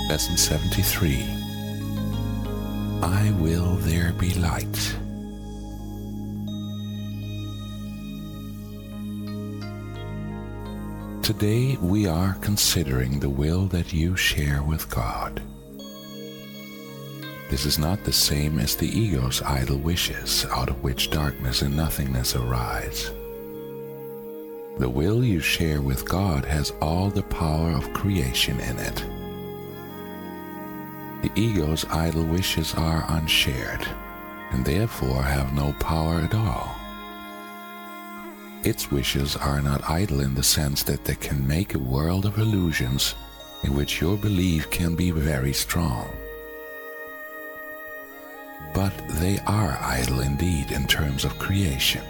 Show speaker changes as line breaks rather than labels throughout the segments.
Lesson 73. I will there be light. Today we are considering the will that you share with God. This is not the same as the ego's idle wishes, out of which darkness and nothingness arise. The will you share with God has all the power of creation in it. The ego's idle wishes are unshared, and therefore have no power at all. Its wishes are not idle in the sense that they can make a world of illusions in which your belief can be very strong. But they are idle indeed in terms of creation.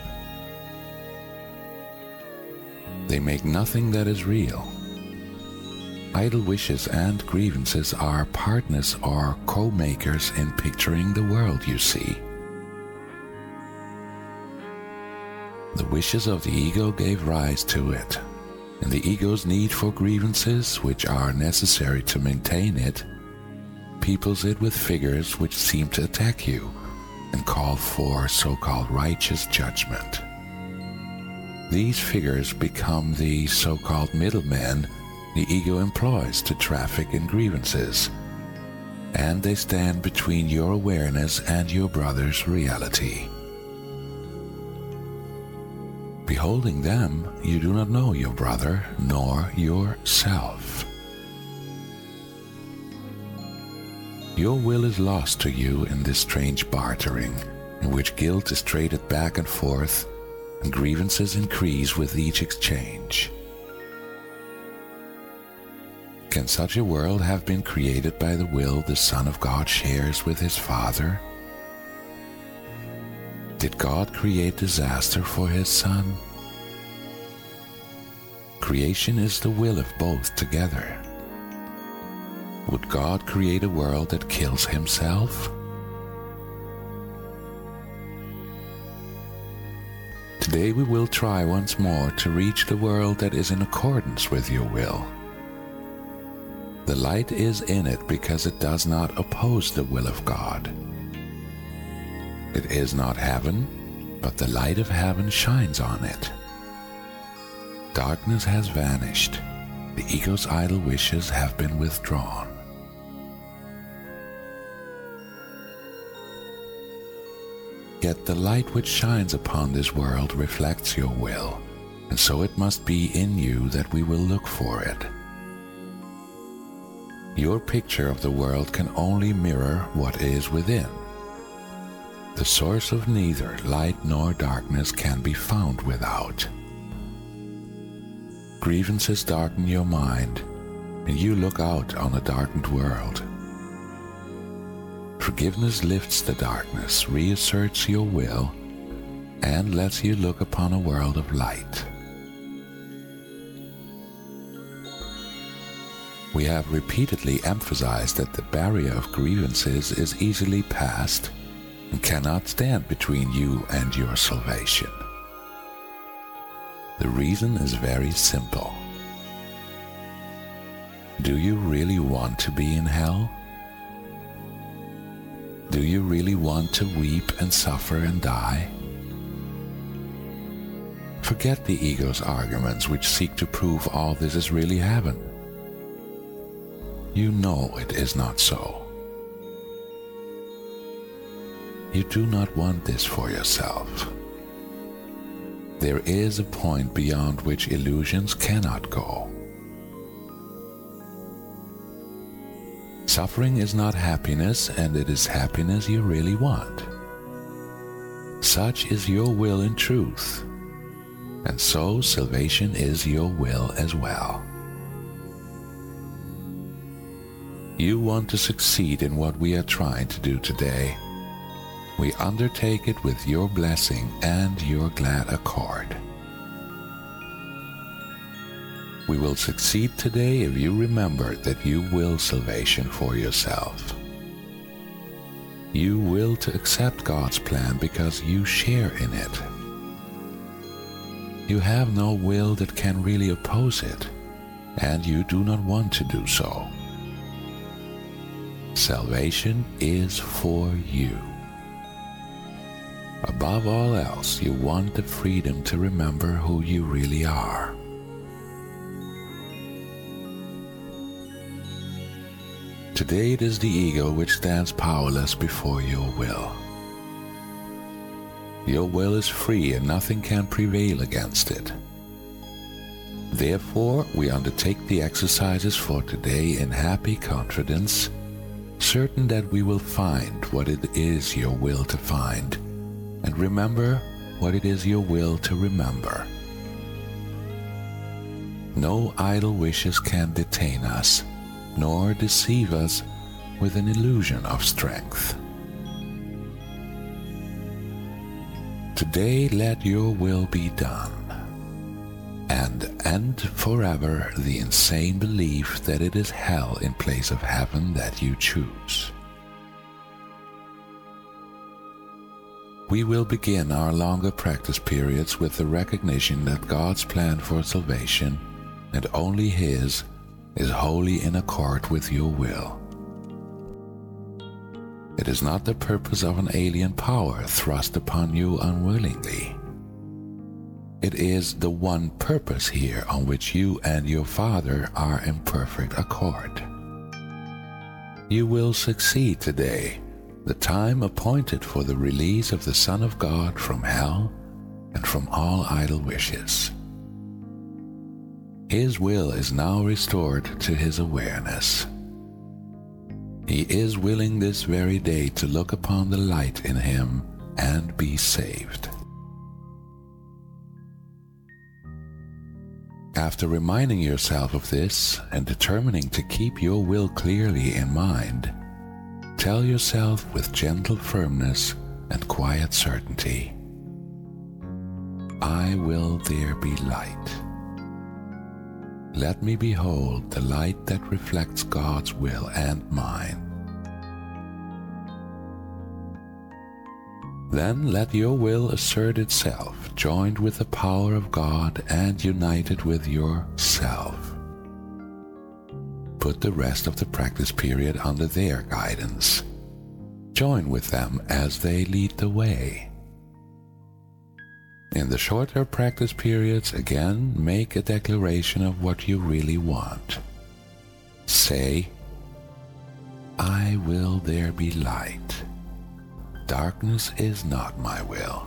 They make nothing that is real. Idle wishes and grievances are partners or co-makers in picturing the world you see. The wishes of the ego gave rise to it, and the ego's need for grievances, which are necessary to maintain it, peoples it with figures which seem to attack you and call for so-called righteous judgment. These figures become the so-called middlemen the ego employs to traffic in grievances, and they stand between your awareness and your brother's reality. Beholding them, you do not know your brother nor yourself. Your will is lost to you in this strange bartering, in which guilt is traded back and forth, and grievances increase with each exchange. Can such a world have been created by the will the Son of God shares with his Father? Did God create disaster for his Son? Creation is the will of both together. Would God create a world that kills himself? Today we will try once more to reach the world that is in accordance with your will. The light is in it because it does not oppose the will of God. It is not heaven, but the light of heaven shines on it. Darkness has vanished. The ego's idle wishes have been withdrawn. Yet the light which shines upon this world reflects your will, and so it must be in you that we will look for it. Your picture of the world can only mirror what is within. The source of neither light nor darkness can be found without. Grievances darken your mind, and you look out on a darkened world. Forgiveness lifts the darkness, reasserts your will, and lets you look upon a world of light. We have repeatedly emphasized that the barrier of grievances is easily passed and cannot stand between you and your salvation. The reason is very simple. Do you really want to be in hell? Do you really want to weep and suffer and die? Forget the ego's arguments which seek to prove all this is really heaven. You know it is not so. You do not want this for yourself. There is a point beyond which illusions cannot go. Suffering is not happiness, and it is happiness you really want. Such is your will in truth, and so salvation is your will as well. You want to succeed in what we are trying to do today. We undertake it with your blessing and your glad accord. We will succeed today if you remember that you will salvation for yourself. You will to accept God's plan because you share in it. You have no will that can really oppose it, and you do not want to do so. Salvation is for you. Above all else, you want the freedom to remember who you really are. Today it is the ego which stands powerless before your will. Your will is free and nothing can prevail against it. Therefore, we undertake the exercises for today in happy confidence, certain that we will find what it is your will to find, and remember what it is your will to remember. No idle wishes can detain us, nor deceive us with an illusion of strength. Today let your will be done, and end forever the insane belief that it is hell in place of heaven that you choose. We will begin our longer practice periods with the recognition that God's plan for salvation, and only His, is wholly in accord with your will. It is not the purpose of an alien power thrust upon you unwillingly. It is the one purpose here on which you and your Father are in perfect accord. You will succeed today, the time appointed for the release of the Son of God from hell and from all idle wishes. His will is now restored to his awareness. He is willing this very day to look upon the light in him and be saved. After reminding yourself of this and determining to keep your will clearly in mind, tell yourself with gentle firmness and quiet certainty, I will there be light. Let me behold the light that reflects God's will and mine. Then let your will assert itself, joined with the power of God and united with yourself. Put the rest of the practice period under their guidance. Join with them as they lead the way. In the shorter practice periods, again, make a declaration of what you really want. Say, I will there be light. Darkness is not my will.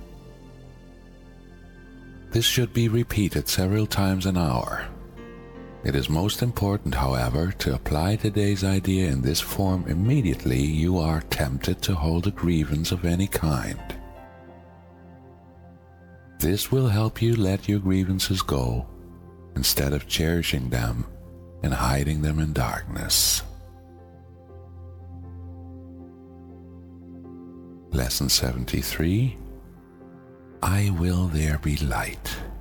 This should be repeated several times an hour. It is most important, however, to apply today's idea in this form immediately you are tempted to hold a grievance of any kind. This will help you let your grievances go, instead of cherishing them and hiding them in darkness. Lesson 73. I will there be light.